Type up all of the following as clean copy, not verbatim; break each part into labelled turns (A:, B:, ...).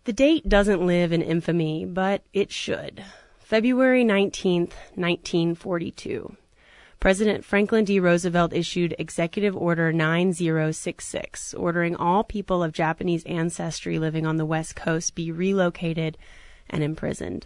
A: The date doesn't live in infamy, but it should. February 19th, 1942. President Franklin D. Roosevelt issued Executive Order 9066, ordering all people of Japanese ancestry living on the West Coast be relocated and imprisoned.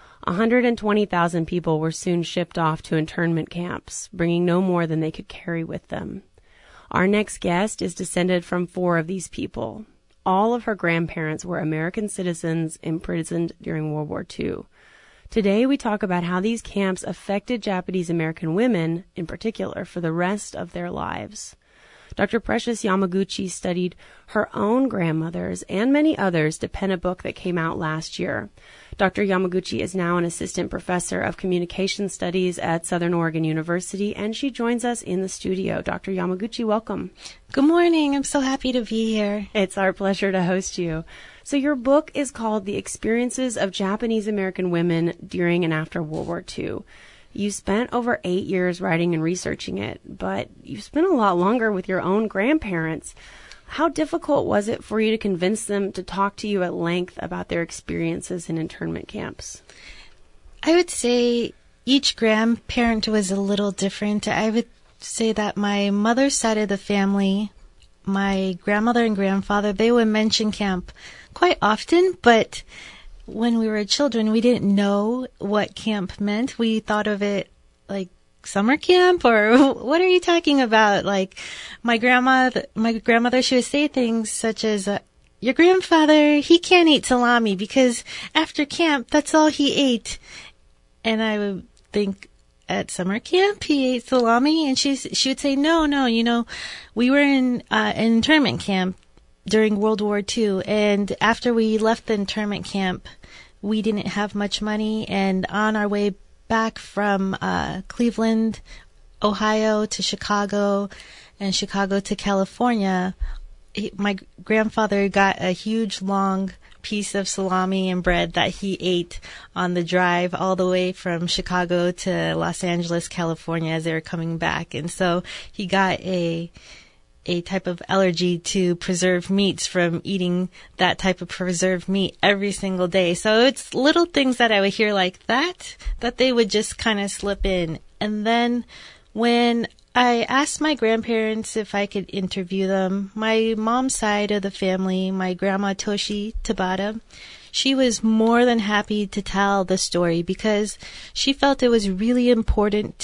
A: 120,000 people were soon shipped off to internment camps, bringing no more than they could carry with them. Our next guest is descended from 4 of these people. All of her grandparents were American citizens imprisoned during World War II. Today we talk about how these camps affected Japanese American women, in particular, for the rest of their lives. Dr. Precious Yamaguchi studied her own grandmothers and many others to pen a book that came out last year. Dr. Yamaguchi is now an assistant professor of communication studies at Southern Oregon University, and she joins us in the studio. Dr. Yamaguchi, welcome.
B: Good morning. I'm so happy to be here.
A: It's our pleasure to host you. So your book is called The Experiences of Japanese American Women During and After World War II. You spent over 8 years writing and researching it, but you spent a lot longer with your own grandparents. How difficult was it for you to convince them to talk to you at length about their experiences in internment camps?
B: I would say each grandparent was a little different. I would say that my mother's side of the family, my grandmother and grandfather, they would mention camp quite often, but when we were children, we didn't know what camp meant. We thought of it like summer camp, or what are you talking about? Like my grandmother, she would say things such as, your grandfather, he can't eat salami because after camp, that's all he ate. And I would think, at summer camp, he ate salami? And she would say, no, we were in an internment camp during World War II. And after we left the internment camp, we didn't have much money. And on our way back from Cleveland, Ohio to Chicago, and Chicago to California, my grandfather got a huge long piece of salami and bread that he ate on the drive all the way from Chicago to Los Angeles, California, as they were coming back. And so he got a type of allergy to preserved meats from eating that type of preserved meat every single day. So it's little things that I would hear like that they would just kind of slip in. And then when I asked my grandparents if I could interview them, my mom's side of the family, my grandma Toshi Tabata, she was more than happy to tell the story because she felt it was really important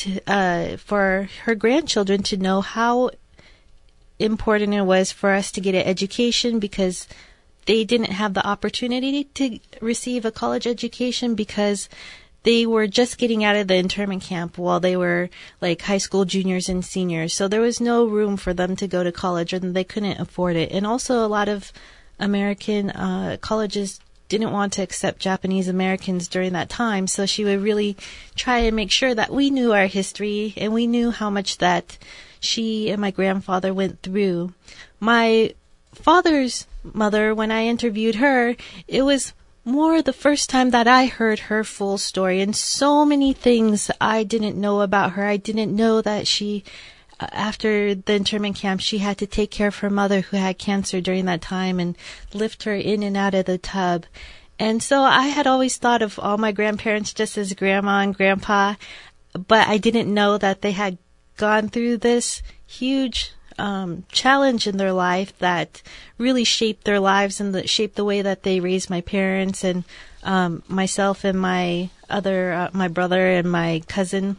B: for her grandchildren to know how important it was for us to get an education, because they didn't have the opportunity to receive a college education because they were just getting out of the internment camp while they were like high school juniors and seniors. So there was no room for them to go to college, and they couldn't afford it. And also a lot of American colleges didn't want to accept Japanese Americans during that time. So she would really try and make sure that we knew our history and we knew how much that she and my grandfather went through. My father's mother, when I interviewed her, it was more the first time that I heard her full story, and so many things I didn't know about her. I didn't know that she, after the internment camp, she had to take care of her mother who had cancer during that time and lift her in and out of the tub. And so I had always thought of all my grandparents just as grandma and grandpa, but I didn't know that they had gone through this huge challenge in their life that really shaped their lives and shaped the way that they raised my parents and myself and my brother and my cousins.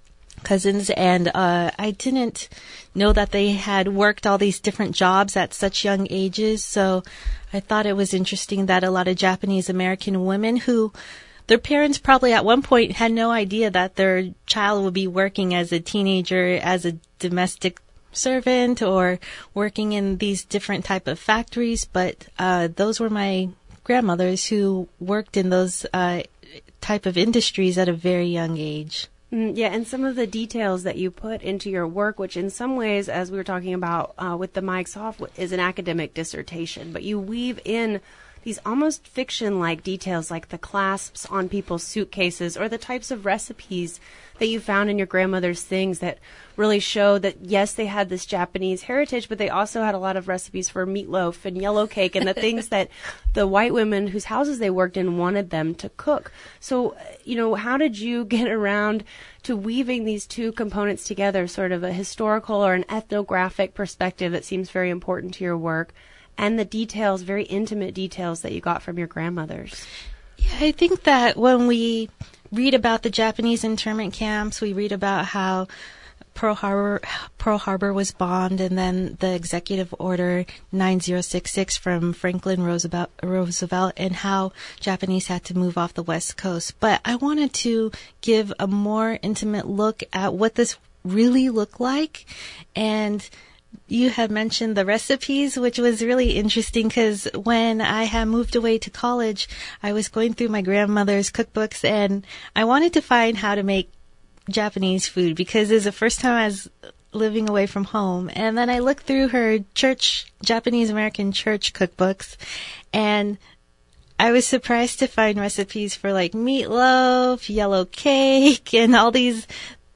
B: And I didn't know that they had worked all these different jobs at such young ages. So I thought it was interesting that a lot of Japanese American women who their parents probably at one point had no idea that their child would be working as a teenager as a domestic servant or working in these different type of factories. But those were my grandmothers who worked in those type of industries at a very young age.
A: Yeah, and some of the details that you put into your work, which in some ways, as we were talking about with the mics off, is an academic dissertation, but you weave in these almost fiction-like details like the clasps on people's suitcases or the types of recipes that you found in your grandmother's things that really show that, yes, they had this Japanese heritage, but they also had a lot of recipes for meatloaf and yellow cake and the things that the white women whose houses they worked in wanted them to cook. So, how did you get around to weaving these two components together, sort of a historical or an ethnographic perspective that seems very important to your work, and the details, very intimate details that you got from your grandmothers?
B: Yeah, I think that when we read about the Japanese internment camps, we read about how Pearl Harbor was bombed, and then the Executive Order 9066 from Franklin Roosevelt, and how Japanese had to move off the West Coast. But I wanted to give a more intimate look at what this really looked like. And you had mentioned the recipes, which was really interesting because when I had moved away to college, I was going through my grandmother's cookbooks and I wanted to find how to make Japanese food because it was the first time I was living away from home. And then I looked through her Japanese American church cookbooks, and I was surprised to find recipes for like meatloaf, yellow cake, and all these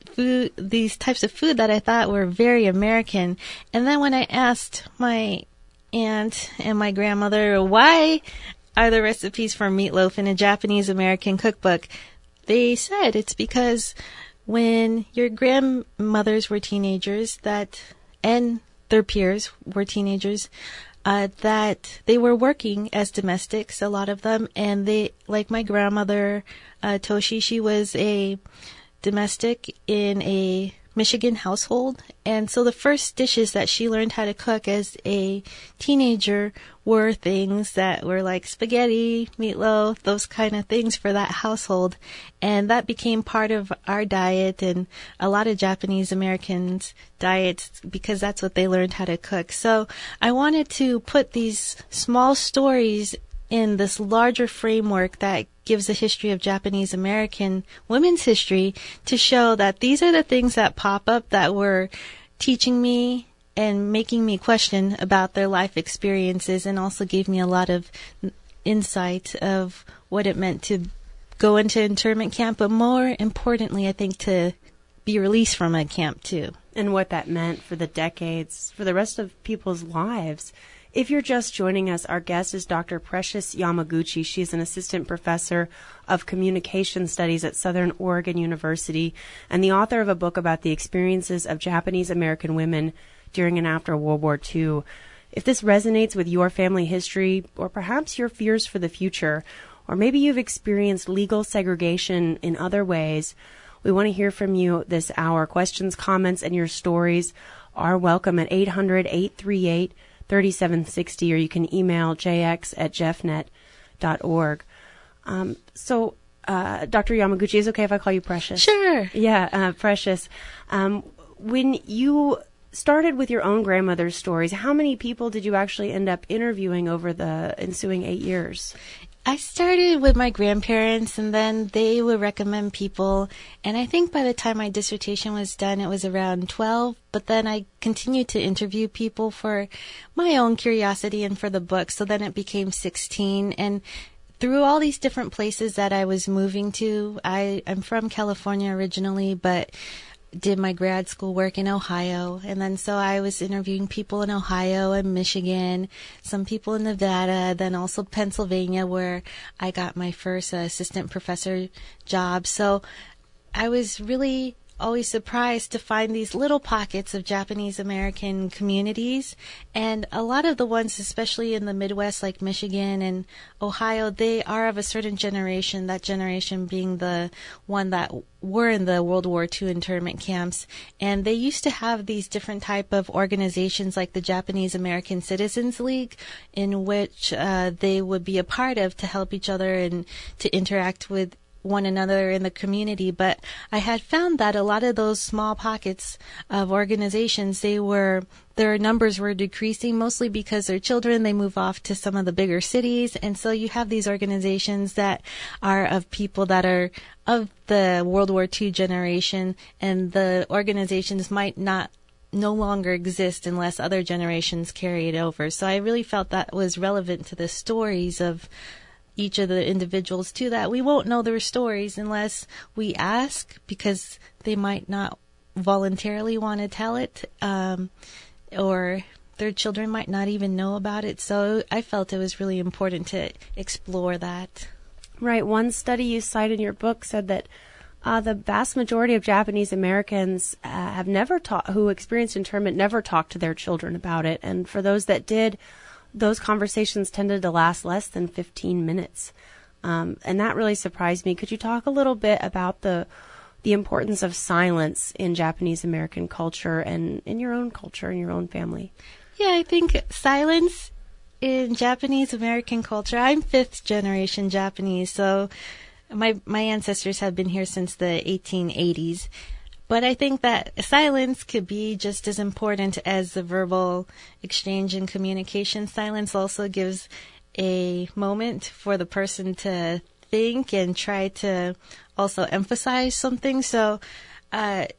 B: types of food that I thought were very American. And then when I asked my aunt and my grandmother, why are the recipes for meatloaf in a Japanese American cookbook, they said it's because when your grandmothers were teenagers and their peers were teenagers, that they were working as domestics, a lot of them, and they, like my grandmother, Toshi, she was a domestic in a Michigan household, and so the first dishes that she learned how to cook as a teenager were things that were like spaghetti, meatloaf, those kind of things for that household, and that became part of our diet and a lot of Japanese Americans' diets because that's what they learned how to cook. So I wanted to put these small stories in this larger framework that gives a history of Japanese American women's history to show that these are the things that pop up that were teaching me and making me question about their life experiences, and also gave me a lot of insight of what it meant to go into internment camp, but more importantly, I think, to be released from a camp too.
A: And what that meant for the decades, for the rest of people's lives. If you're just joining us, our guest is Dr. Precious Yamaguchi. She's an assistant professor of communication studies at Southern Oregon University and the author of a book about the experiences of Japanese American women during and after World War II. If this resonates with your family history, or perhaps your fears for the future, or maybe you've experienced legal segregation in other ways, we want to hear from you this hour. Questions, comments, and your stories are welcome at 800-838-3760, or you can email jx@jeffnet.org. So, Dr. Yamaguchi, is it okay if I call you Precious?
B: Sure.
A: Yeah, Precious. When you started with your own grandmother's stories, how many people did you actually end up interviewing over the ensuing 8 years?
B: I started with my grandparents, and then they would recommend people. And I think by the time my dissertation was done, it was around 12. But then I continued to interview people for my own curiosity and for the book. So then it became 16. And through all these different places that I was moving to, I'm from California originally, but did my grad school work in Ohio. And then so I was interviewing people in Ohio and Michigan, some people in Nevada, then also Pennsylvania, where I got my first assistant professor job. So I was really always surprised to find these little pockets of Japanese American communities. And a lot of the ones, especially in the Midwest, like Michigan and Ohio, they are of a certain generation, that generation being the one that were in the World War II internment camps. And they used to have these different type of organizations like the Japanese American Citizens League, in which they would be a part of to help each other and to interact with one another in the community. But I had found that a lot of those small pockets of organizations, their numbers were decreasing, mostly because their children, they move off to some of the bigger cities. And so you have these organizations that are of people that are of the World War II generation, and the organizations might not no longer exist unless other generations carry it over. So I really felt that was relevant to the stories of each of the individuals too, that we won't know their stories unless we ask, because they might not voluntarily want to tell it, or their children might not even know about it. So I felt it was really important to explore that.
A: Right. One study you cite in your book said that the vast majority of Japanese Americans who experienced internment never talked to their children about it. And for those that did, those conversations tended to last less than 15 minutes. And that really surprised me. Could you talk a little bit about the importance of silence in Japanese American culture and in your own culture, in your own family?
B: Yeah, I think silence in Japanese American culture, I'm 5th generation Japanese, so my ancestors have been here since the 1880s. But I think that silence could be just as important as the verbal exchange and communication. Silence also gives a moment for the person to think and try to also emphasize something. So a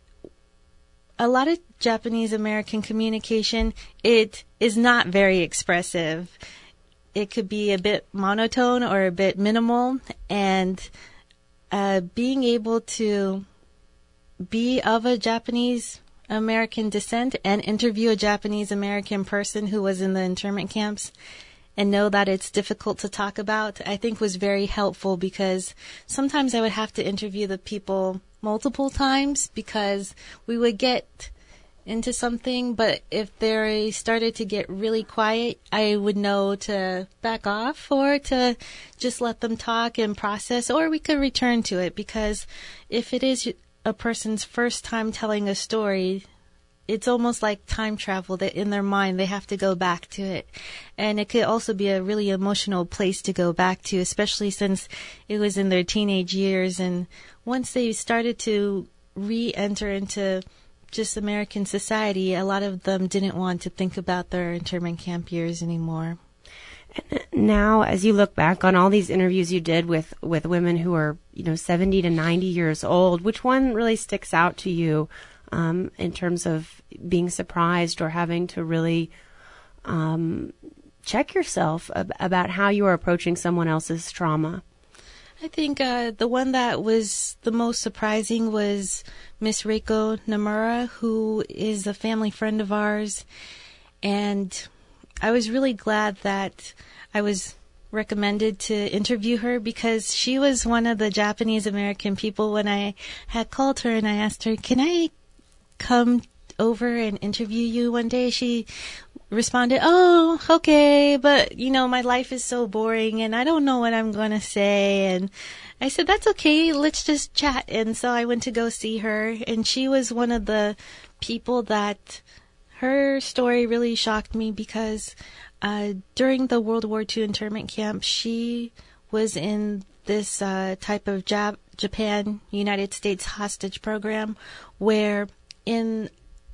B: lot of Japanese American communication, it is not very expressive. It could be a bit monotone or a bit minimal, and being able to be of a Japanese American descent and interview a Japanese American person who was in the internment camps and know that it's difficult to talk about, I think was very helpful, because sometimes I would have to interview the people multiple times because we would get into something, but if they started to get really quiet, I would know to back off or to just let them talk and process, or we could return to it, because if it is a person's first time telling a story, it's almost like time travel, that in their mind they have to go back to it. And it could also be a really emotional place to go back to, especially since it was in their teenage years. And once they started to re-enter into just American society, a lot of them didn't want to think about their internment camp years anymore.
A: And now, as you look back on all these interviews you did with women who are, 70 to 90 years old, which one really sticks out to you in terms of being surprised or having to really check yourself about how you are approaching someone else's trauma?
B: I think the one that was the most surprising was Miss Reiko Nomura, who is a family friend of ours. And I was really glad that I was recommended to interview her, because she was one of the Japanese American people. When I had called her and I asked her, can I come over and interview you one day? She responded, oh, okay, but my life is so boring and I don't know what I'm going to say. And I said, that's okay, let's just chat. And so I went to go see her, and she was one of the people that her story really shocked me, because during the World War II internment camp, she was in this type of Japan, United States hostage program, where in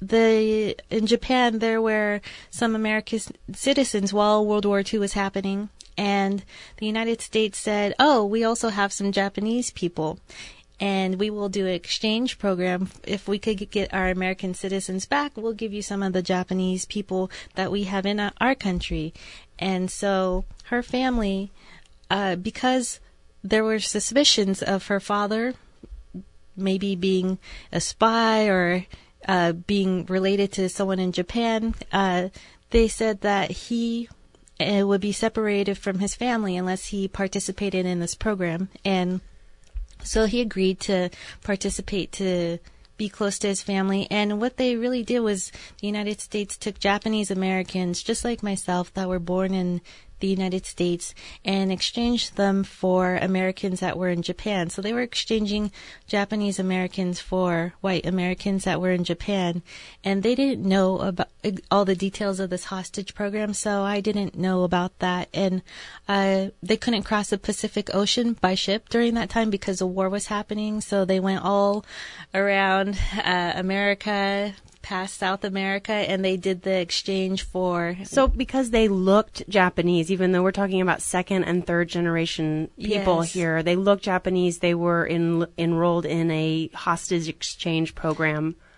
B: Japan there were some American citizens while World War II was happening, and the United States said, oh, we also have some Japanese people, and we will do an exchange program. If we could get our American citizens back, we'll give you some of the Japanese people that we have in our country. And so her family, because there were suspicions of her father maybe being a spy or being related to someone in Japan, they said that he would be separated from his family unless he participated in this program. And so he agreed to participate to be close to his family. And what they really did was the United States took Japanese Americans, just like myself, that were born in the United States, and exchanged them for Americans that were in Japan. So they were exchanging Japanese Americans for white Americans that were in Japan. And they didn't know about all the details of this hostage program, so I didn't know about that. And they couldn't cross the Pacific Ocean by ship during that time because the war was happening. So they went all around America, past South America, and they did the exchange for... So
A: because they looked Japanese, even though we're talking about second and third generation people here, they looked Japanese, they were enrolled in a hostage exchange program.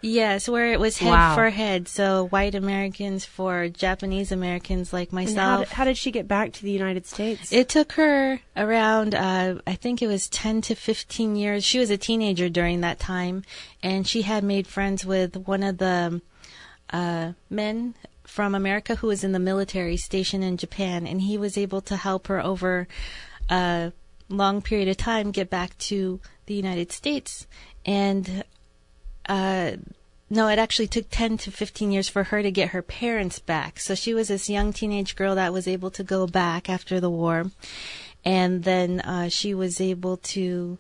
B: Yes, where it was head for head. So white Americans for Japanese Americans like myself.
A: And how did she get back to the United States?
B: It took her around, I think it was 10 to 15 years. She was a teenager during that time, and she had made friends with one of the men from America who was in the military station in Japan, and he was able to help her over a long period of time get back to the United States. And no, it actually took 10 to 15 years for her to get her parents back. So she was this young teenage girl that was able to go back after the war. And then she was able to,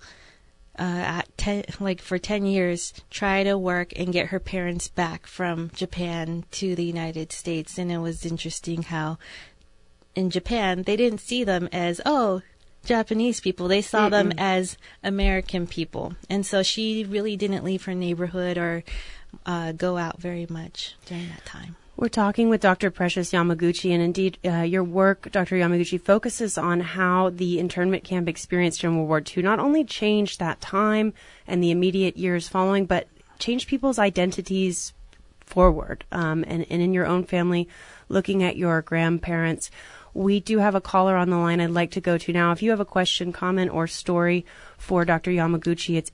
B: for 10 years, try to work and get her parents back from Japan to the United States. And it was interesting how in Japan, they didn't see them as, Japanese people. They saw them as American people. And so she really didn't leave her neighborhood or go out very much during that time.
A: We're talking with Dr. Precious Yamaguchi, and indeed your work, Dr. Yamaguchi, focuses on how the internment camp experience during World War II not only changed that time and the immediate years following, but changed people's identities forward. And in your own family, looking at your grandparents. We do have a caller on the line I'd like to go to now. If you have a question, comment, or story for Dr. Yamaguchi, it's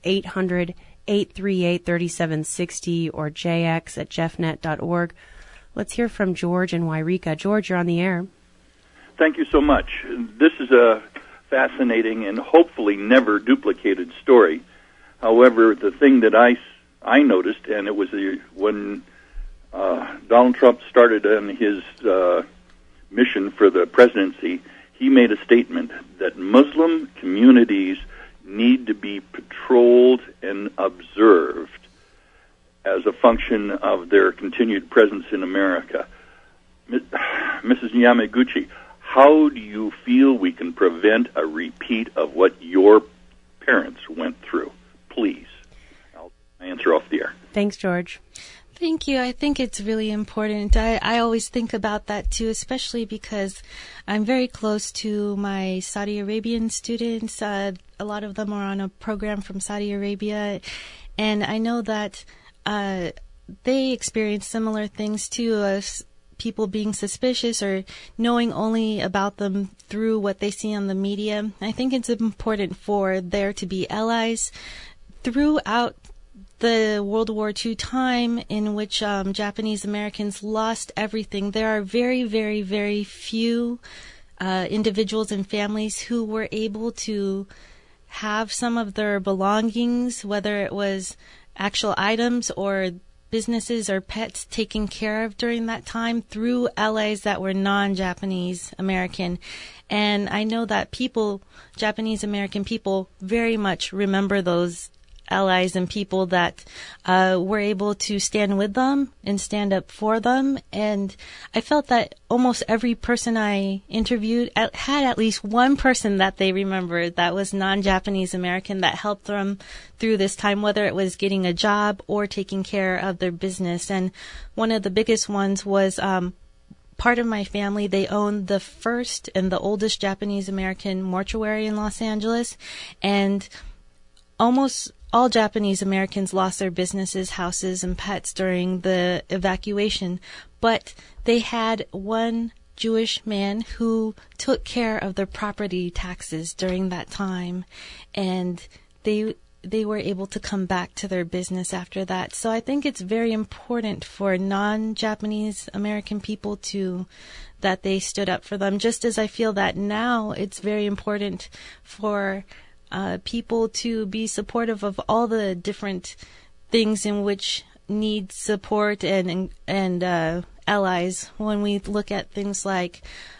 A: 800-838-3760 or jx@jeffnet.org. Let's hear from George in Wairika. George, you're on the air.
C: Thank you so much. This is a fascinating and hopefully never duplicated story. However, the thing that I noticed, and it was when Donald Trump started on his mission for the presidency, he made a statement that Muslim communities need to be patrolled and observed as a function of their continued presence in America. Mrs. Yamaguchi, how do you feel we can prevent a repeat of what your parents went through? Please. I'll answer off the air.
A: Thanks, George.
B: Thank you. I think it's really important. I always think about that too, especially because I'm very close to my Saudi Arabian students. A lot of them are on a program from Saudi Arabia, and I know that they experience similar things too, as people being suspicious or knowing only about them through what they see on the media. I think it's important for there to be allies throughout the World War II time in which Japanese Americans lost everything. There are very, very, very few individuals and families who were able to have some of their belongings, whether it was actual items or businesses or pets, taken care of during that time through allies that were non-Japanese American. And I know that Japanese American people, very much remember those allies and people that were able to stand with them and stand up for them. And I felt that almost every person I interviewed had at least one person that they remembered that was non-Japanese American that helped them through this time, whether it was getting a job or taking care of their business. And one of the biggest ones was part of my family. They owned the first and the oldest Japanese American mortuary in Los Angeles, and almost all Japanese Americans lost their businesses, houses, and pets during the evacuation, but they had one Jewish man who took care of their property taxes during that time, and they were able to come back to their business after that. So I think it's very important for non-Japanese American people that they stood up for them, just as I feel that now it's very important for people to be supportive of all the different things in which need support and allies. When we look at things like,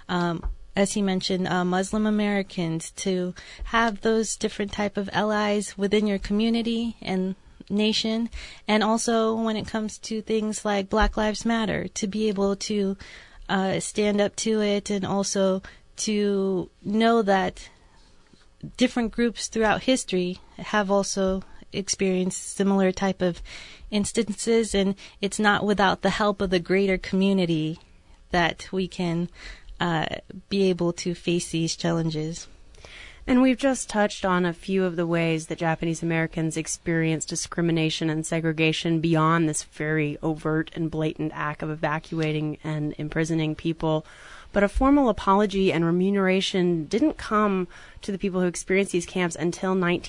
B: as he mentioned, Muslim Americans, to have those different type of allies within your community and nation, and also when it comes to things like Black Lives Matter, to be able to stand up to it, and also to know that different groups throughout history have also experienced similar type of instances, and it's not without the help of the greater community that we can be able to face these challenges.
A: And we've just touched on a few of the ways that Japanese Americans experience discrimination and segregation beyond this very overt and blatant act of evacuating and imprisoning people. But a formal apology and remuneration didn't come to the people who experienced these camps until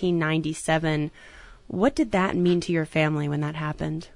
A: 1997. What did that mean to your family when that happened?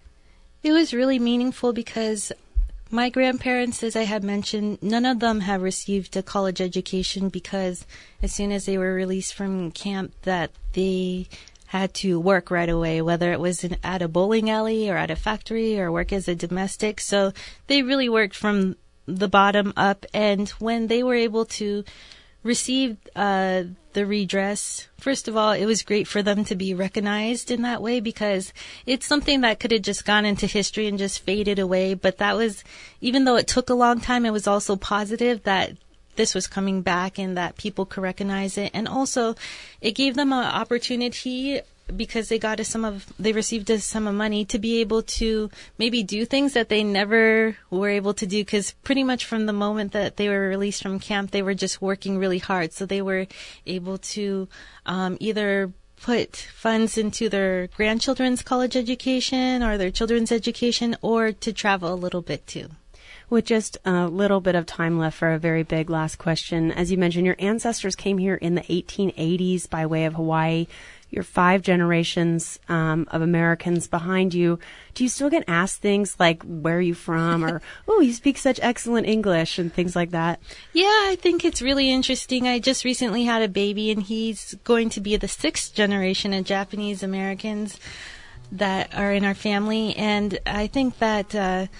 B: It was really meaningful because my grandparents, as I had mentioned, none of them have received a college education because as soon as they were released from camp that they had to work right away, whether it was at a bowling alley or at a factory or work as a domestic. So they really worked from the bottom up. And when they were able to receive the redress, first of all, it was great for them to be recognized in that way because it's something that could have just gone into history and just faded away. But that was, even though it took a long time, it was also positive that this was coming back and that people could recognize it. And also, it gave them an opportunity because they received a sum of money to be able to maybe do things that they never were able to do because pretty much from the moment that they were released from camp, they were just working really hard. So they were able to either put funds into their grandchildren's college education or their children's education or to travel a little bit too.
A: With just a little bit of time left for a very big last question. As you mentioned, your ancestors came here in the 1880s by way of Hawaii. You're 5 generations of Americans behind you. Do you still get asked things like, where are you from? Or, oh, you speak such excellent English and things like that?
B: Yeah, I think it's really interesting. I just recently had a baby and he's going to be the 6th generation of Japanese Americans that are in our family. And I think that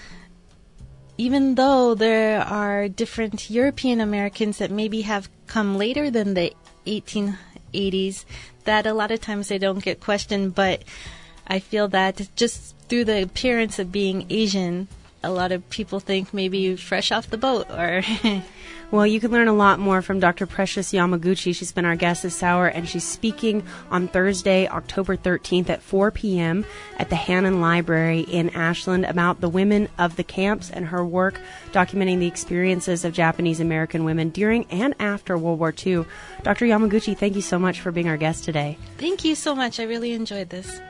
B: even though there are different European Americans that maybe have come later than the 1880s, that a lot of times they don't get questioned, but I feel that just through the appearance of being Asian, a lot of people think maybe fresh off the boat or...
A: Well, you can learn a lot more from Dr. Precious Yamaguchi. She's been our guest this hour, and she's speaking on Thursday, October 13th at 4 p.m. at the Hannon Library in Ashland about the women of the camps and her work documenting the experiences of Japanese American women during and after World War II. Dr. Yamaguchi, thank you so much for being our guest today.
B: Thank you so much. I really enjoyed this.